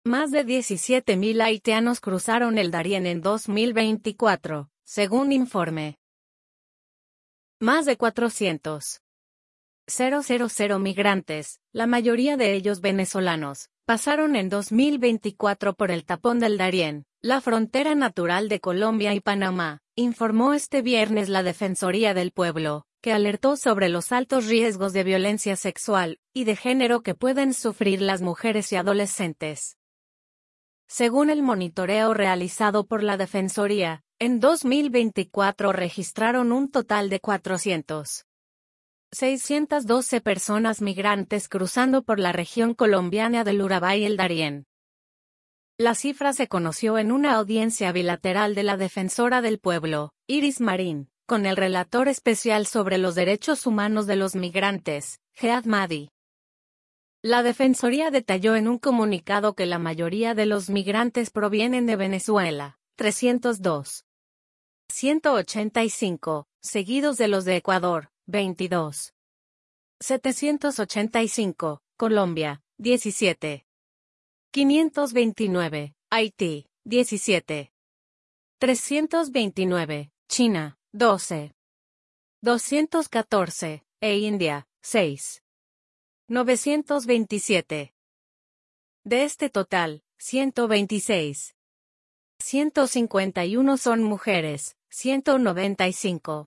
Más de 17.000 haitianos cruzaron el Darién en 2024, según informe. Más de 400.000 migrantes, la mayoría de ellos venezolanos, pasaron en 2024 por el tapón del Darién, la frontera natural de Colombia y Panamá, informó este viernes la Defensoría del Pueblo, que alertó sobre los altos riesgos de violencia sexual y de género que pueden sufrir las mujeres y adolescentes. Según el monitoreo realizado por la Defensoría, en 2024 registraron un total de 612 personas migrantes cruzando por la región colombiana del Urabá y el Darién. La cifra se conoció en una audiencia bilateral de la Defensora del Pueblo, Iris Marín, con el relator especial sobre los derechos humanos de los migrantes, Head Mahdi. La Defensoría detalló en un comunicado que la mayoría de los migrantes provienen de Venezuela, 302. 185, seguidos de los de Ecuador, 22. 785, Colombia, 17. 529, Haití, 17. 329, China, 12. 214, India, 6. 927. De este total, 126. 151 son mujeres, 195.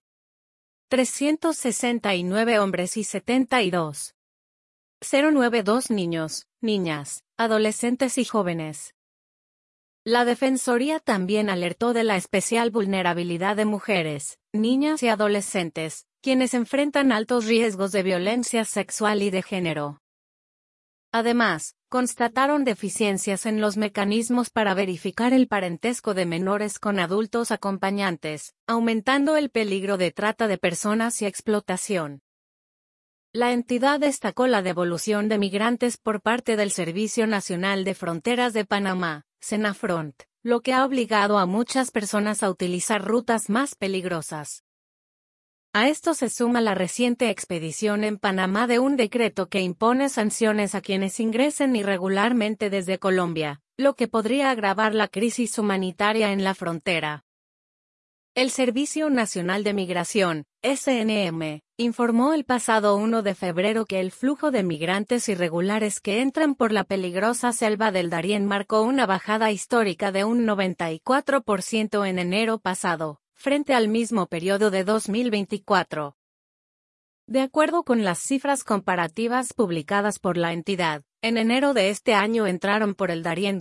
369 hombres y 72. 092 niños, niñas, adolescentes y jóvenes. La Defensoría también alertó de la especial vulnerabilidad de mujeres, niñas y adolescentes, quienes enfrentan altos riesgos de violencia sexual y de género. Además, constataron deficiencias en los mecanismos para verificar el parentesco de menores con adultos acompañantes, aumentando el peligro de trata de personas y explotación. La entidad destacó la devolución de migrantes por parte del Servicio Nacional de Fronteras de Panamá, Senafront, lo que ha obligado a muchas personas a utilizar rutas más peligrosas. A esto se suma la reciente expedición en Panamá de un decreto que impone sanciones a quienes ingresen irregularmente desde Colombia, lo que podría agravar la crisis humanitaria en la frontera. El Servicio Nacional de Migración, SNM, informó el pasado 1 de febrero que el flujo de migrantes irregulares que entran por la peligrosa selva del Darién marcó una bajada histórica de un 94% en enero pasado, frente al mismo periodo de 2024. De acuerdo con las cifras comparativas publicadas por la entidad, en enero de este año entraron por el Darién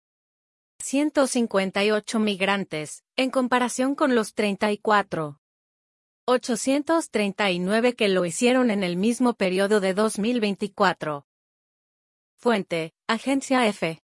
158 migrantes, en comparación con los 839 que lo hicieron en el mismo periodo de 2024. Fuente, Agencia EFE.